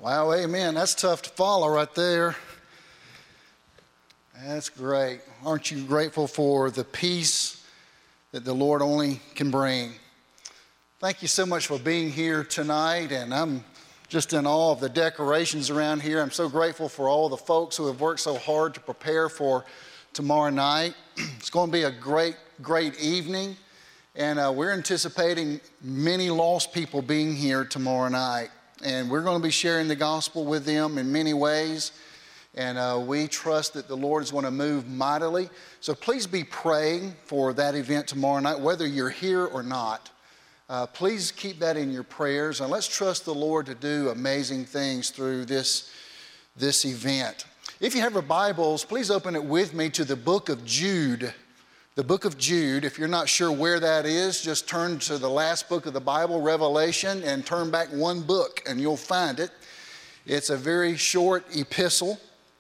Wow, amen. That's tough to follow right there. That's great. Aren't you grateful for the peace that the Lord only can bring? Thank you so much for being here tonight, and I'm just in awe of the decorations around here. I'm so grateful for all the folks who have worked so hard to prepare for tomorrow night. It's going to be a great, great evening, and we're anticipating many lost people being here tomorrow night. And we're going to be sharing the gospel with them in many ways. And we trust that the Lord is going to move mightily. So please be praying for that event tomorrow night, whether you're here or not. Please keep that in your prayers. And let's trust the Lord to do amazing things through this event. If you have your Bibles, please open it with me to the book of Jude. The book of Jude. If you're not sure where that is, just turn to the last book of the Bible, Revelation, and turn back one book and you'll find it. It's a very short epistle.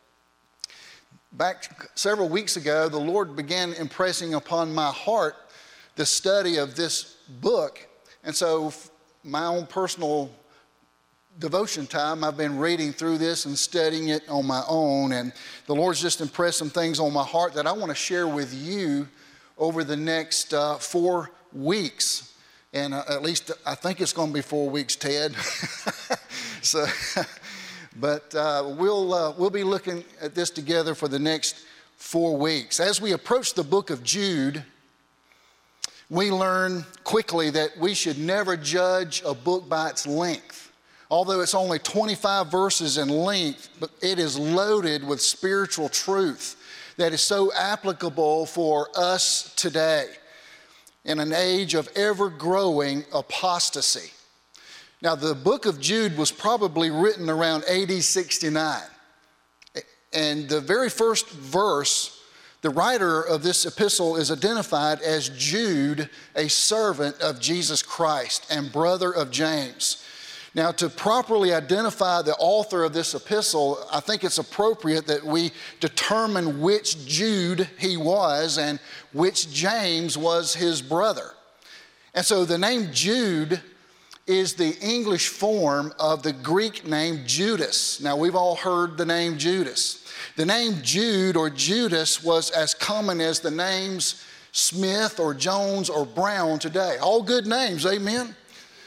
Back several weeks ago, the Lord began impressing upon my heart the study of this book. And so my own personal devotion time, I've been reading through this and studying it on my own. And the Lord's just impressed some things on my heart that I want to share with you over the next 4 weeks. And at least I think it's going to be 4 weeks, Ted. But we'll be looking at this together for the next 4 weeks. As we approach the book of Jude, we learn quickly that we should never judge a book by its length. Although it's only 25 verses in length, but it is loaded with spiritual truth that is so applicable for us today in an age of ever-growing apostasy. Now, the book of Jude was probably written around AD 69. And the very first verse, the writer of this epistle is identified as Jude, a servant of Jesus Christ and brother of James. Now, to properly identify the author of this epistle, I think it's appropriate that we determine which Jude he was and which James was his brother. And so the name Jude is the English form of the Greek name Judas. Now, we've all heard the name Judas. The name Jude or Judas was as common as the names Smith or Jones or Brown today. All good names, amen?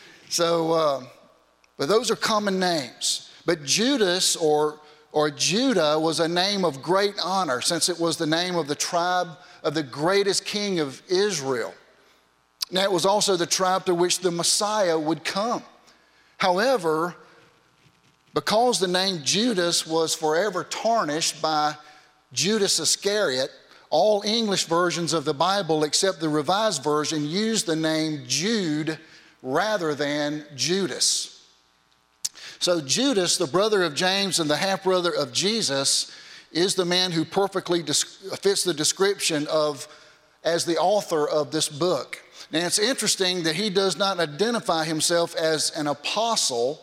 But those are common names. But Judas or Judah was a name of great honor since it was the name of the tribe of the greatest king of Israel. Now, it was also the tribe to which the Messiah would come. However, because the name Judas was forever tarnished by Judas Iscariot, all English versions of the Bible except the Revised Version use the name Jude rather than Judas. So Judas, the brother of James and the half-brother of Jesus, is the man who perfectly fits the description as the author of this book. Now, it's interesting that he does not identify himself as an apostle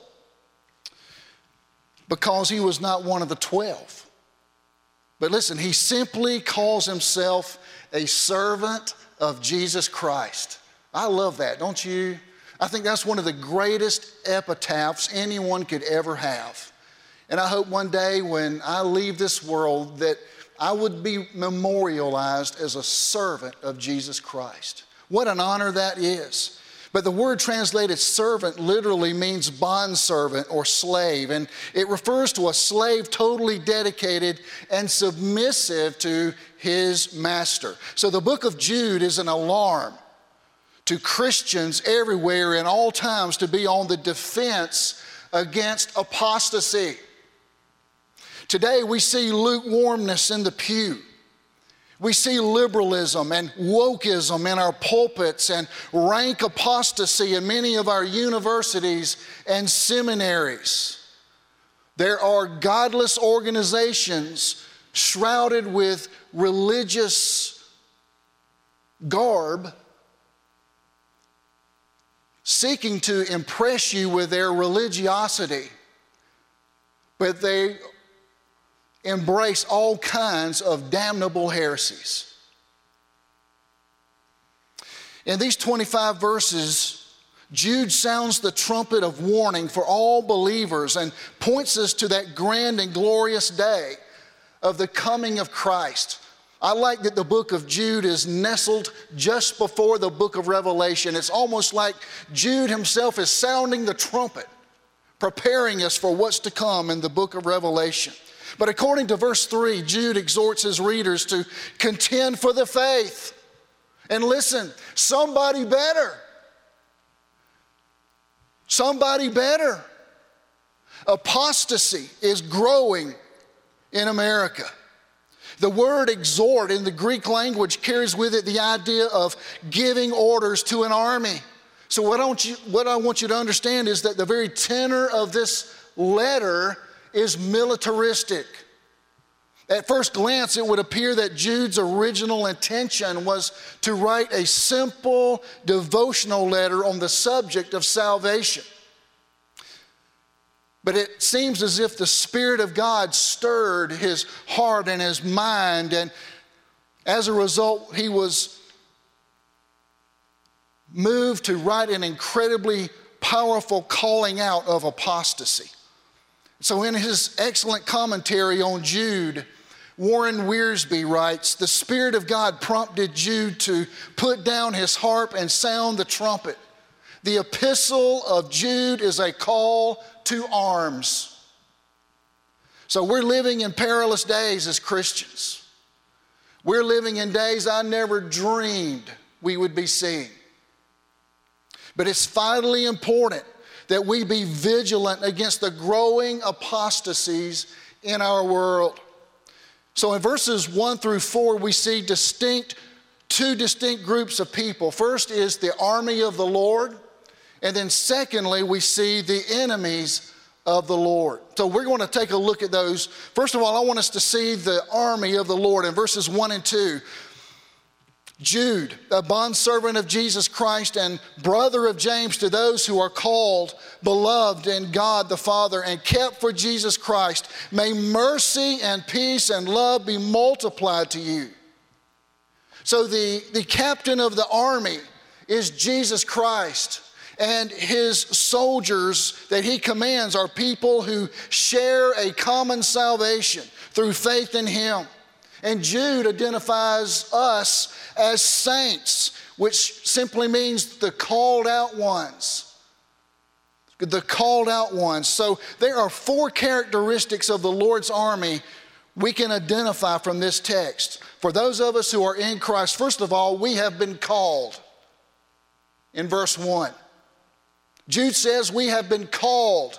because he was not one of the 12. But listen, he simply calls himself a servant of Jesus Christ. I love that, don't you? I think that's one of the greatest epitaphs anyone could ever have. And I hope one day when I leave this world that I would be memorialized as a servant of Jesus Christ. What an honor that is. But the word translated servant literally means bondservant or slave. And it refers to a slave totally dedicated and submissive to his master. So the book of Jude is an alarm to Christians everywhere in all times to be on the defense against apostasy. Today we see lukewarmness in the pew. We see liberalism and wokeism in our pulpits and rank apostasy in many of our universities and seminaries. There are godless organizations shrouded with religious garb seeking to impress you with their religiosity, but they embrace all kinds of damnable heresies. In these 25 verses, Jude sounds the trumpet of warning for all believers and points us to that grand and glorious day of the coming of Christ. I like that the book of Jude is nestled just before the book of Revelation. It's almost like Jude himself is sounding the trumpet, preparing us for what's to come in the book of Revelation. But according to verse 3, Jude exhorts his readers to contend for the faith. And listen, somebody better. Somebody better. Apostasy is growing in America. The word exhort in the Greek language carries with it the idea of giving orders to an army. So what I want you to understand is that the very tenor of this letter is militaristic. At first glance, it would appear that Jude's original intention was to write a simple devotional letter on the subject of salvation. But it seems as if the Spirit of God stirred his heart and his mind, and as a result, he was moved to write an incredibly powerful calling out of apostasy. So in his excellent commentary on Jude, Warren Wiersbe writes, "The Spirit of God prompted Jude to put down his harp and sound the trumpet. The epistle of Jude is a call to arms." So we're living in perilous days as Christians. We're living in days I never dreamed we would be seeing. But it's vitally important that we be vigilant against the growing apostasies in our world. So in verses 1 through 4, we see two distinct groups of people. First is the army of the Lord, and then secondly, we see the enemies of the Lord. So we're going to take a look at those. First of all, I want us to see the army of the Lord in verses 1 and 2. Jude, a bondservant of Jesus Christ and brother of James, to those who are called, beloved in God the Father, and kept for Jesus Christ, may mercy and peace and love be multiplied to you. So the captain of the army is Jesus Christ, and his soldiers that he commands are people who share a common salvation through faith in him. And Jude identifies us as saints, which simply means the called out ones. The called out ones. So there are 4 characteristics of the Lord's army we can identify from this text. For those of us who are in Christ, first of all, we have been called. In verse 1, Jude says we have been called.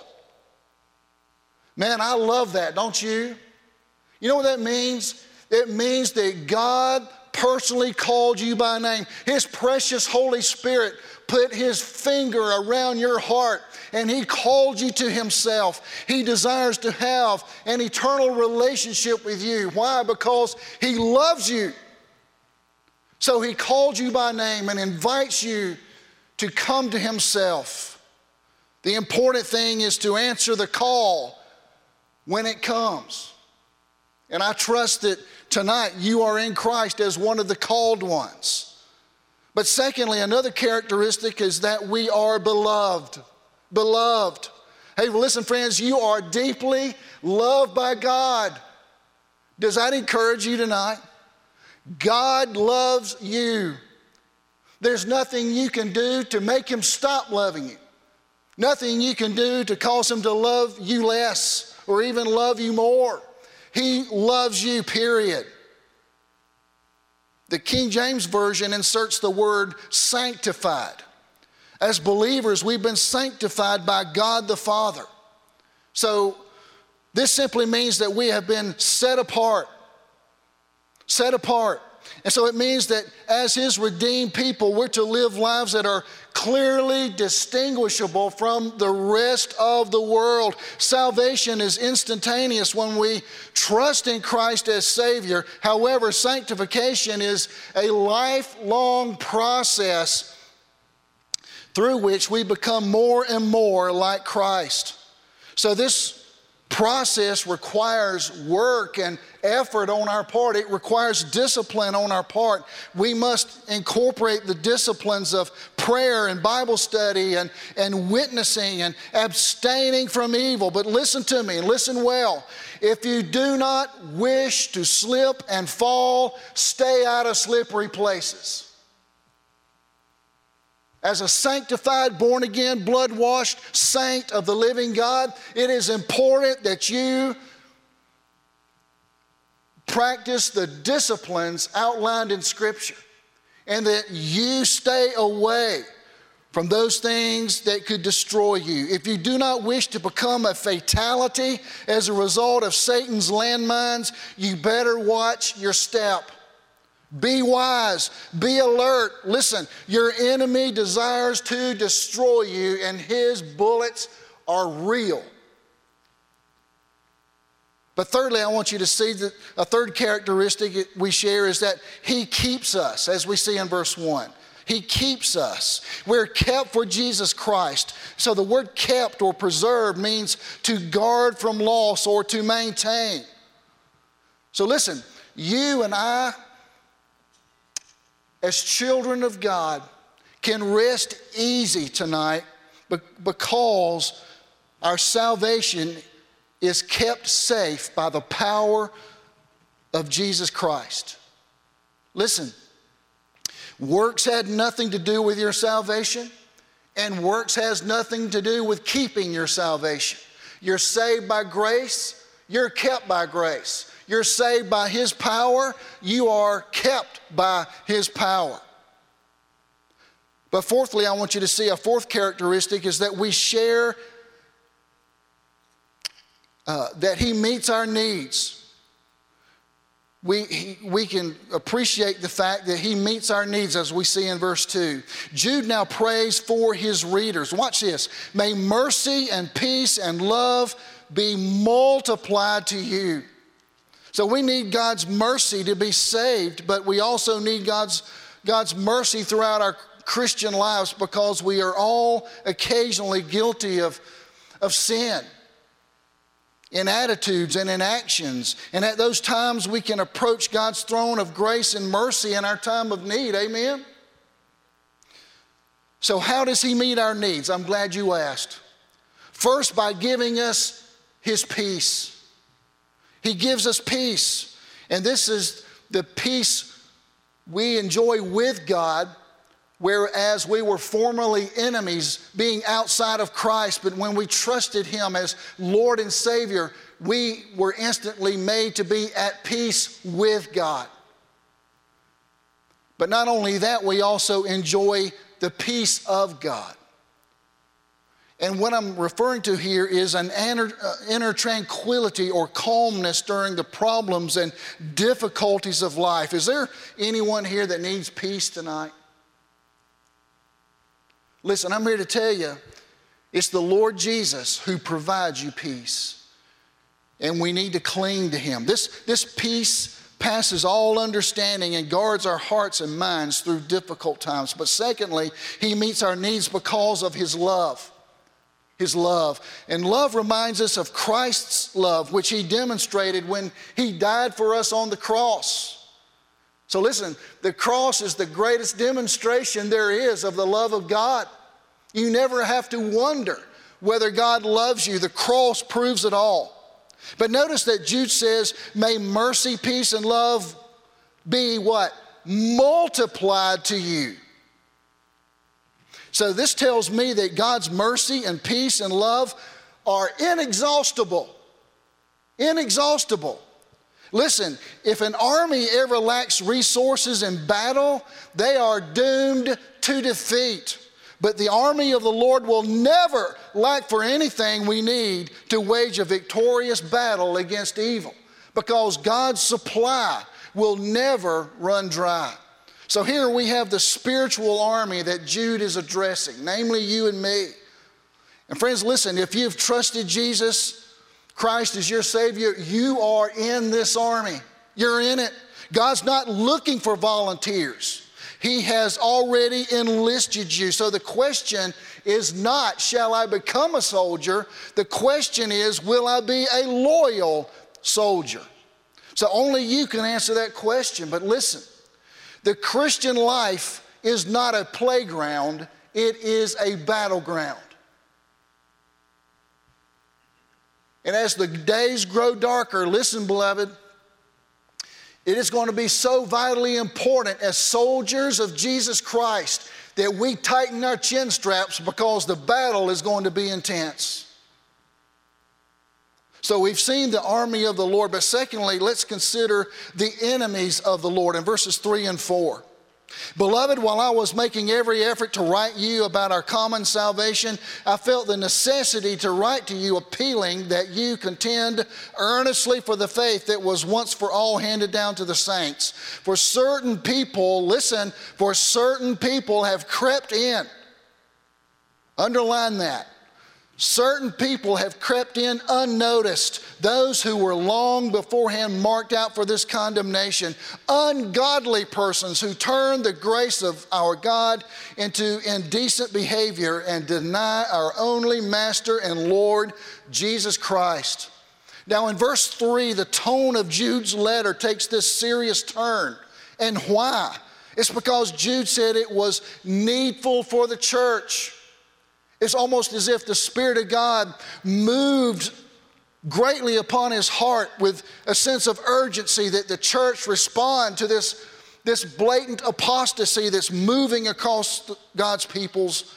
Man, I love that, don't you? You know what that means? It means that God personally called you by name. His precious Holy Spirit put his finger around your heart and he called you to himself. He desires to have an eternal relationship with you. Why? Because he loves you. So he called you by name and invites you to come to himself. The important thing is to answer the call when it comes. And I trust that tonight you are in Christ as one of the called ones. But secondly, another characteristic is that we are beloved. Beloved. Hey, listen, friends, you are deeply loved by God. Does that encourage you tonight? God loves you. There's nothing you can do to make him stop loving you. Nothing you can do to cause him to love you less or even love you more. He loves you, period. The King James Version inserts the word sanctified. As believers, we've been sanctified by God the Father. So this simply means that we have been set apart. Set apart. And so it means that as his redeemed people, we're to live lives that are clearly distinguishable from the rest of the world. Salvation is instantaneous when we trust in Christ as Savior. However, sanctification is a lifelong process through which we become more and more like Christ. So this process requires work and effort on our part. It requires discipline on our part. We must incorporate the disciplines of prayer and Bible study and witnessing and abstaining from evil. But listen to me and listen well. If you do not wish to slip and fall, stay out of slippery places. As a sanctified, born-again, blood-washed saint of the living God, it is important that you practice the disciplines outlined in Scripture and that you stay away from those things that could destroy you. If you do not wish to become a fatality as a result of Satan's landmines, you better watch your step. Be wise, be alert. Listen, your enemy desires to destroy you, and his bullets are real. But thirdly, I want you to see that a third characteristic we share is that he keeps us, as we see in verse 1. He keeps us. We're kept for Jesus Christ. So the word kept or preserved means to guard from loss or to maintain. So listen, you and I, as children of God, can rest easy tonight because our salvation is kept safe by the power of Jesus Christ. Listen, works had nothing to do with your salvation, and works has nothing to do with keeping your salvation. You're saved by grace, you're kept by grace. You're saved by his power, you are kept by his power. But fourthly, I want you to see a fourth characteristic is that we share that he meets our needs. We can appreciate the fact that he meets our needs as we see in verse 2. Jude now prays for his readers. Watch this. May mercy and peace and love be multiplied to you. So we need God's mercy to be saved, but we also need God's mercy throughout our Christian lives because we are all occasionally guilty of sin in attitudes and in actions. And at those times we can approach God's throne of grace and mercy in our time of need. Amen? So how does he meet our needs? I'm glad you asked. First, by giving us his peace. He gives us peace. And this is the peace we enjoy with God, whereas we were formerly enemies, being outside of Christ. But when we trusted him as Lord and Savior, we were instantly made to be at peace with God. But not only that, we also enjoy the peace of God. And what I'm referring to here is an inner tranquility or calmness during the problems and difficulties of life. Is there anyone here that needs peace tonight? Listen, I'm here to tell you, it's the Lord Jesus who provides you peace. And we need to cling to him. This peace passes all understanding and guards our hearts and minds through difficult times. But secondly, he meets our needs because of his love. His love. And love reminds us of Christ's love, which he demonstrated when he died for us on the cross. So listen, the cross is the greatest demonstration there is of the love of God. You never have to wonder whether God loves you. The cross proves it all. But notice that Jude says, may mercy, peace, and love be what? Multiplied to you. So this tells me that God's mercy and peace and love are inexhaustible. Inexhaustible. Listen, if an army ever lacks resources in battle, they are doomed to defeat. But the army of the Lord will never lack for anything we need to wage a victorious battle against evil, because God's supply will never run dry. So here we have the spiritual army that Jude is addressing, namely you and me. And friends, listen, if you've trusted Jesus Christ as your Savior, you are in this army. You're in it. God's not looking for volunteers. He has already enlisted you. So the question is not, shall I become a soldier? The question is, will I be a loyal soldier? So only you can answer that question. But listen, the Christian life is not a playground, it is a battleground. And as the days grow darker, listen, beloved, it is going to be so vitally important as soldiers of Jesus Christ that we tighten our chin straps, because the battle is going to be intense. So we've seen the army of the Lord, but secondly, let's consider the enemies of the Lord in verses 3 and 4. Beloved, while I was making every effort to write you about our common salvation, I felt the necessity to write to you, appealing that you contend earnestly for the faith that was once for all handed down to the saints. For certain people, listen, for certain people have crept in. Underline that. Certain people have crept in unnoticed, those who were long beforehand marked out for this condemnation. Ungodly persons who turn the grace of our God into indecent behavior and deny our only Master and Lord, Jesus Christ. Now in verse 3, the tone of Jude's letter takes this serious turn. And why? It's because Jude said it was needful for the church. It's almost as if the Spirit of God moved greatly upon his heart with a sense of urgency that the church respond to this blatant apostasy that's moving across God's peoples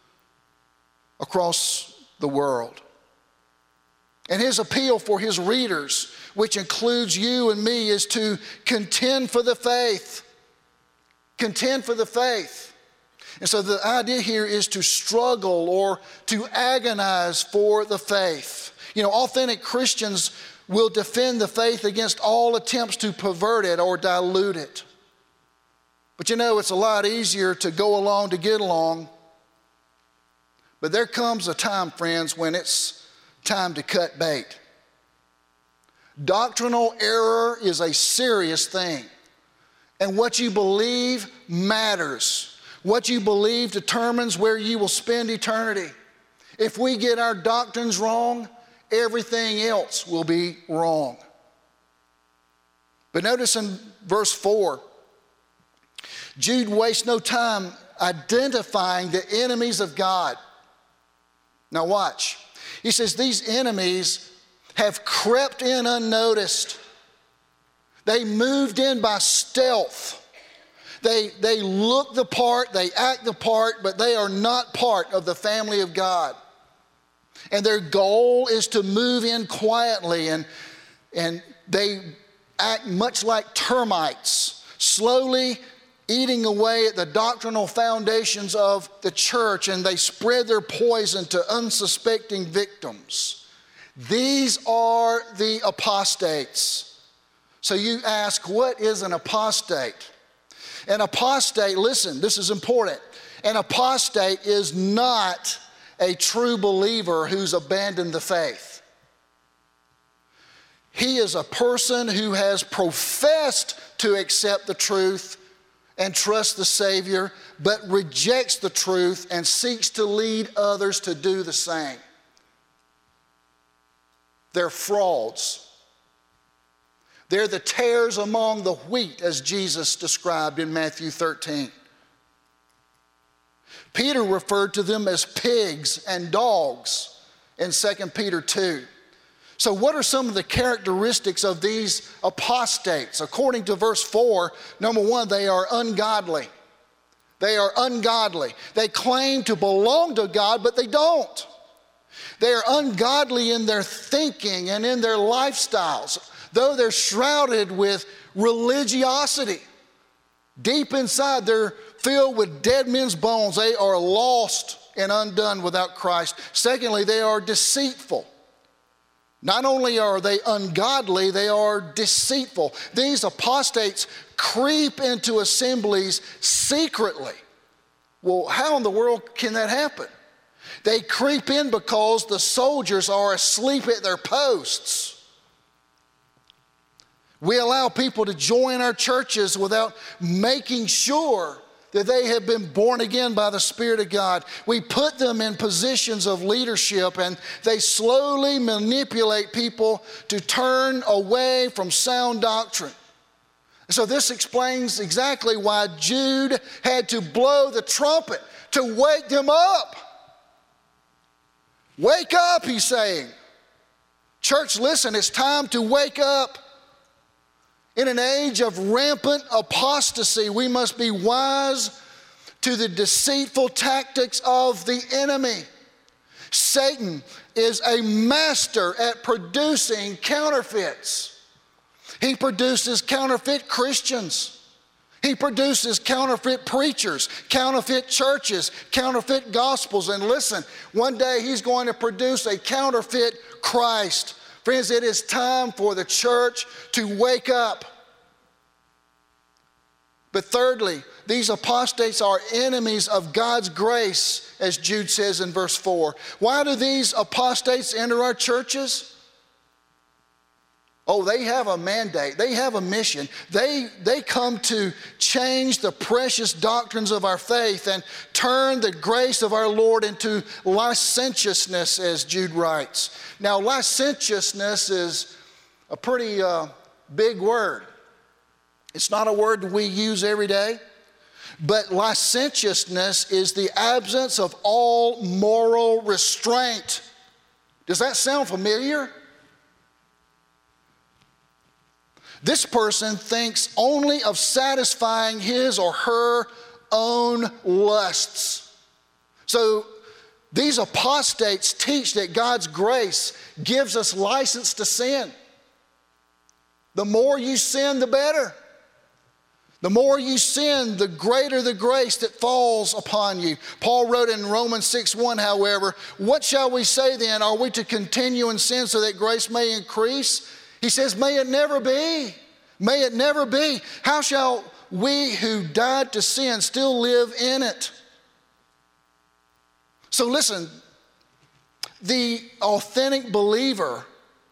across the world. And his appeal for his readers, which includes you and me, is to contend for the faith. Contend for the faith. And so the idea here is to struggle or to agonize for the faith. You know, authentic Christians will defend the faith against all attempts to pervert it or dilute it. But you know, it's a lot easier to go along to get along. But there comes a time, friends, when it's time to cut bait. Doctrinal error is a serious thing. And what you believe matters. What you believe determines where you will spend eternity. If we get our doctrines wrong, everything else will be wrong. But notice in verse 4, Jude wastes no time identifying the enemies of God. Now watch. He says these enemies have crept in unnoticed. They moved in by stealth. They look the part, they act the part, but they are not part of the family of God. And their goal is to move in quietly, and they act much like termites, slowly eating away at the doctrinal foundations of the church, and they spread their poison to unsuspecting victims. These are the apostates. So you ask, what is an apostate? An apostate, listen, this is important. An apostate is not a true believer who's abandoned the faith. He is a person who has professed to accept the truth and trust the Savior, but rejects the truth and seeks to lead others to do the same. They're frauds. They're the tares among the wheat, as Jesus described in Matthew 13. Peter referred to them as pigs and dogs in 2 Peter 2. So what are some of the characteristics of these apostates? According to verse 4, number one, they are ungodly. They are ungodly. They claim to belong to God, but they don't. They are ungodly in their thinking and in their lifestyles. Though they're shrouded with religiosity, deep inside they're filled with dead men's bones. They are lost and undone without Christ. Secondly, they are deceitful. Not only are they ungodly, they are deceitful. These apostates creep into assemblies secretly. Well, how in the world can that happen? They creep in because the soldiers are asleep at their posts. We allow people to join our churches without making sure that they have been born again by the Spirit of God. We put them in positions of leadership, and they slowly manipulate people to turn away from sound doctrine. So this explains exactly why Jude had to blow the trumpet to wake them up. Wake up, he's saying. Church, listen, it's time to wake up. In an age of rampant apostasy, we must be wise to the deceitful tactics of the enemy. Satan is a master at producing counterfeits. He produces counterfeit Christians. He produces counterfeit preachers, counterfeit churches, counterfeit gospels. And listen, one day he's going to produce a counterfeit Christ. Friends, it is time for the church to wake up. But thirdly, these apostates are enemies of God's grace, as Jude says in verse 4. Why do these apostates enter our churches? Oh, they have a mandate. They have a mission. They come to change the precious doctrines of our faith and turn the grace of our Lord into licentiousness, as Jude writes. Now, licentiousness is a pretty big word. It's not a word that we use every day, but licentiousness is the absence of all moral restraint. Does that sound familiar? This person thinks only of satisfying his or her own lusts. So these apostates teach that God's grace gives us license to sin. The more you sin, the better. The more you sin, the greater the grace that falls upon you. Paul wrote in Romans 6:1, however, what shall we say then? Are we to continue in sin so that grace may increase? He says, may it never be. May it never be. How shall we who died to sin still live in it? So listen, the authentic believer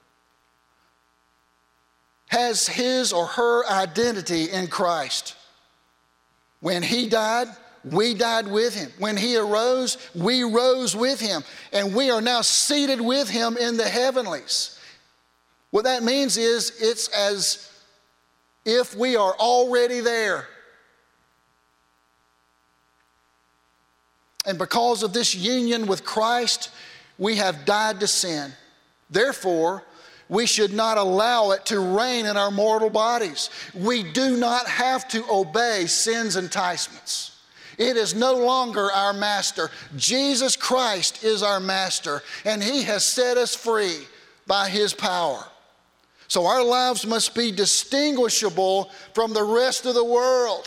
has his or her identity in Christ. When he died, we died with him. When he arose, we rose with him. And we are now seated with him in the heavenlies. What that means is it's as if we are already there. And because of this union with Christ, we have died to sin. Therefore, we should not allow it to reign in our mortal bodies. We do not have to obey sin's enticements. It is no longer our master. Jesus Christ is our master, and he has set us free by his power. So our lives must be distinguishable from the rest of the world.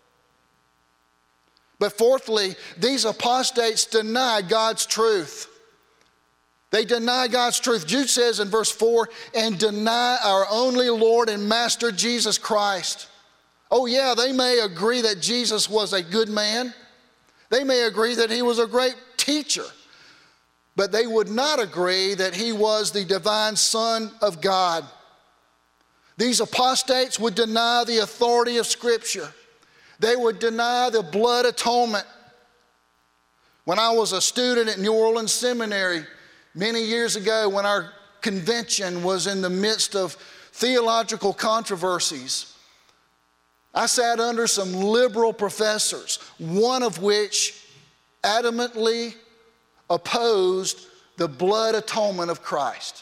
But fourthly, these apostates deny God's truth. They deny God's truth. Jude says in verse 4, and deny our only Lord and Master Jesus Christ. Oh yeah, they may agree that Jesus was a good man. They may agree that he was a great teacher. But they would not agree that he was the divine Son of God. These apostates would deny the authority of Scripture. They would deny the blood atonement. When I was a student at New Orleans Seminary many years ago, when our convention was in the midst of theological controversies, I sat under some liberal professors, one of which adamantly opposed the blood atonement of Christ.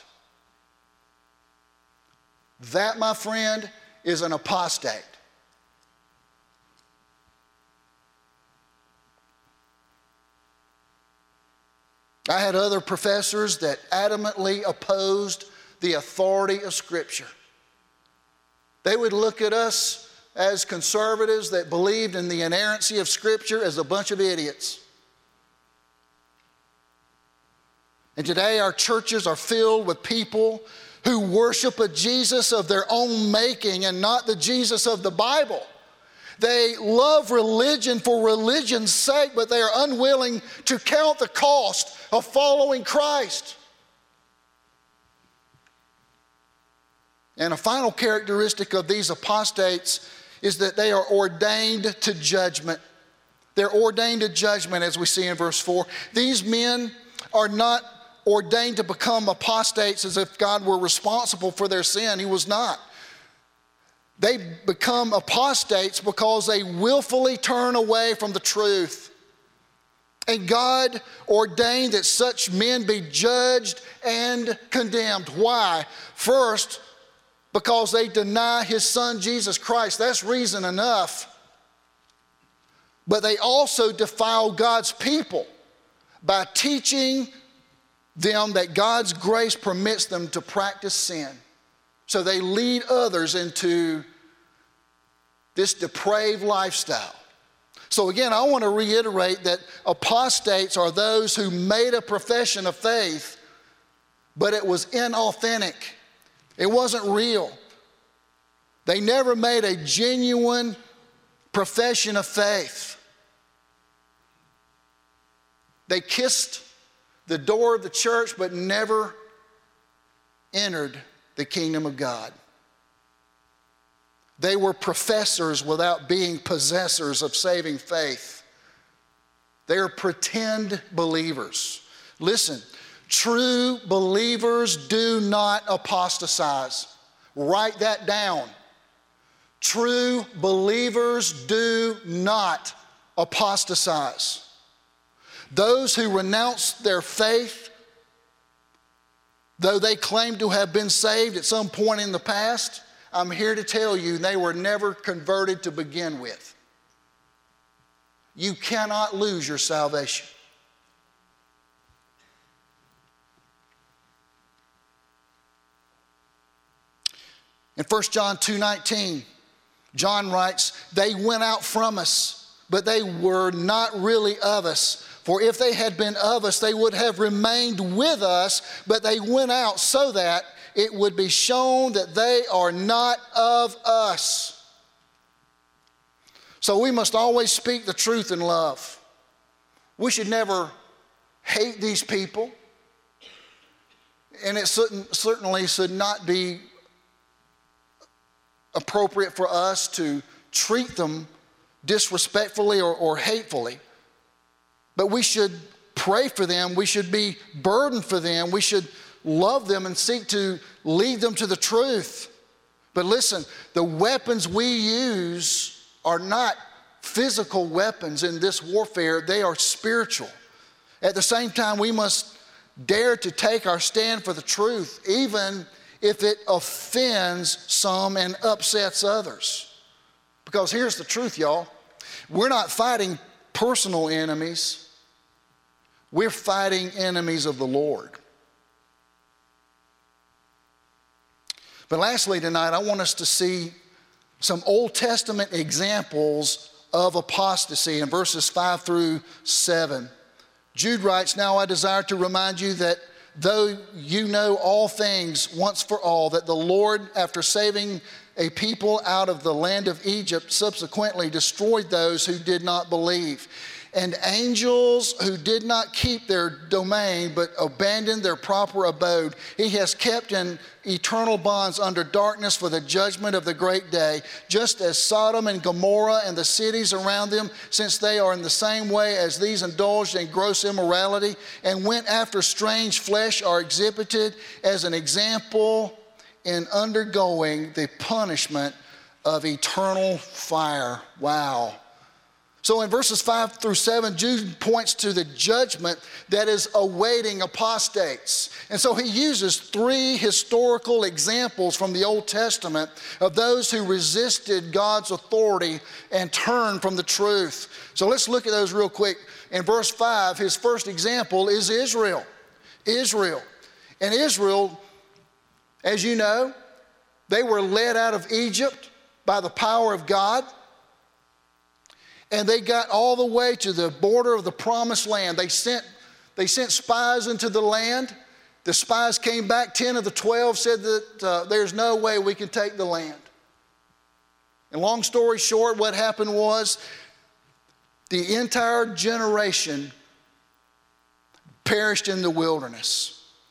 That, my friend, is an apostate. I had other professors that adamantly opposed the authority of Scripture. They would look at us as conservatives that believed in the inerrancy of Scripture as a bunch of idiots. And today our churches are filled with people who worship a Jesus of their own making and not the Jesus of the Bible. They love religion for religion's sake, but they are unwilling to count the cost of following Christ. And a final characteristic of these apostates is that they are ordained to judgment. They're ordained to judgment, as we see in verse 4. These men are not ordained to become apostates as if God were responsible for their sin. He was not. They become apostates because they willfully turn away from the truth. And God ordained that such men be judged and condemned. Why? First, because they deny His Son Jesus Christ. That's reason enough. But they also defile God's people by teaching them that God's grace permits them to practice sin. So they lead others into this depraved lifestyle. So again, I want to reiterate that apostates are those who made a profession of faith, but it was inauthentic. It wasn't real. They never made a genuine profession of faith. They kissed the door of the church, but never entered the kingdom of God. They were professors without being possessors of saving faith. They are pretend believers. Listen, true believers do not apostatize. Write that down. True believers do not apostatize. Those who renounce their faith, though they claim to have been saved at some point in the past, I'm here to tell you they were never converted to begin with. You cannot lose your salvation. In 1 John 2:19, John writes, "They went out from us, but they were not really of us. For if they had been of us, they would have remained with us, but they went out so that it would be shown that they are not of us." So we must always speak the truth in love. We should never hate these people. And it certainly should not be appropriate for us to treat them disrespectfully or hatefully. But we should pray for them. We should be burdened for them. We should love them and seek to lead them to the truth. But listen, the weapons we use are not physical weapons in this warfare. They are spiritual. At the same time, we must dare to take our stand for the truth, even if it offends some and upsets others. Because here's the truth, y'all. We're not fighting personal enemies. We're fighting enemies of the Lord. But lastly tonight, I want us to see some Old Testament examples of apostasy in verses 5 through 7. Jude writes, "Now I desire to remind you that though you know all things once for all, that the Lord, after saving a people out of the land of Egypt, subsequently destroyed those who did not believe. And angels who did not keep their domain but abandoned their proper abode, He has kept in eternal bonds under darkness for the judgment of the great day, just as Sodom and Gomorrah and the cities around them, since they are in the same way as these indulged in gross immorality and went after strange flesh, are exhibited as an example in undergoing the punishment of eternal fire." Wow. So in verses 5 through 7, Jude points to the judgment that is awaiting apostates. And so he uses 3 historical examples from the Old Testament of those who resisted God's authority and turned from the truth. So let's look at those real quick. In verse 5, his first example is Israel. Israel. And Israel, as you know, they were led out of Egypt by the power of God. And they got all the way to the border of the promised land. They sent spies into the land. The spies came back. 10 of the 12 said that there's no way we can take the land. And long story short, what happened was the entire generation perished in the wilderness.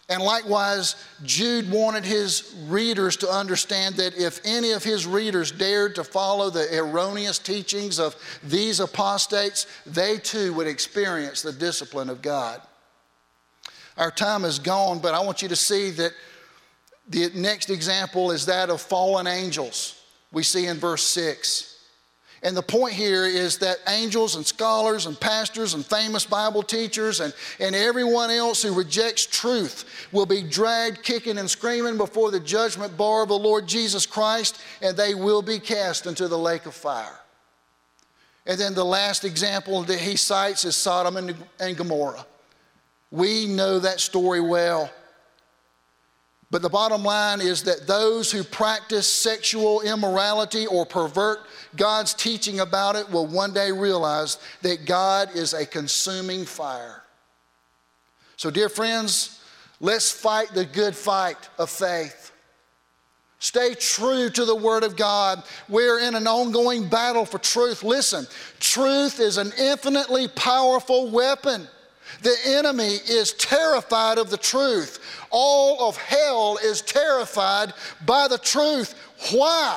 And likewise, Jude wanted his readers to understand that if any of his readers dared to follow the erroneous teachings of these apostates, they too would experience the discipline of God. Our time is gone, but I want you to see that the next example is that of fallen angels we see in verse 6. And the point here is that angels and scholars and pastors and famous Bible teachers and everyone else who rejects truth will be dragged kicking and screaming before the judgment bar of the Lord Jesus Christ, and they will be cast into the lake of fire. And then the last example that he cites is Sodom and Gomorrah. We know that story well. But the bottom line is that those who practice sexual immorality or pervert God's teaching about it will one day realize that God is a consuming fire. So, dear friends, let's fight the good fight of faith. Stay true to the Word of God. We're in an ongoing battle for truth. Listen, truth is an infinitely powerful weapon. The enemy is terrified of the truth. All of hell is terrified by the truth. Why?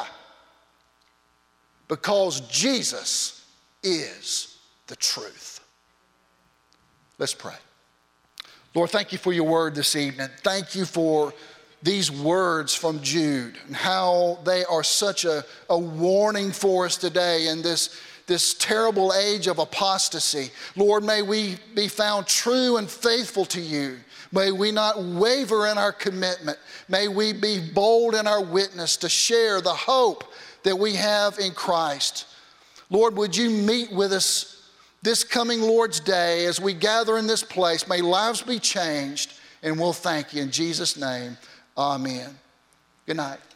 Because Jesus is the truth. Let's pray. Lord, thank you for your word this evening. Thank you for these words from Jude and how they are such a warning for us today in this terrible age of apostasy. Lord, may we be found true and faithful to you. May we not waver in our commitment. May we be bold in our witness to share the hope that we have in Christ. Lord, would you meet with us this coming Lord's Day as we gather in this place? May lives be changed, and we'll thank you in Jesus' name. Amen. Good night.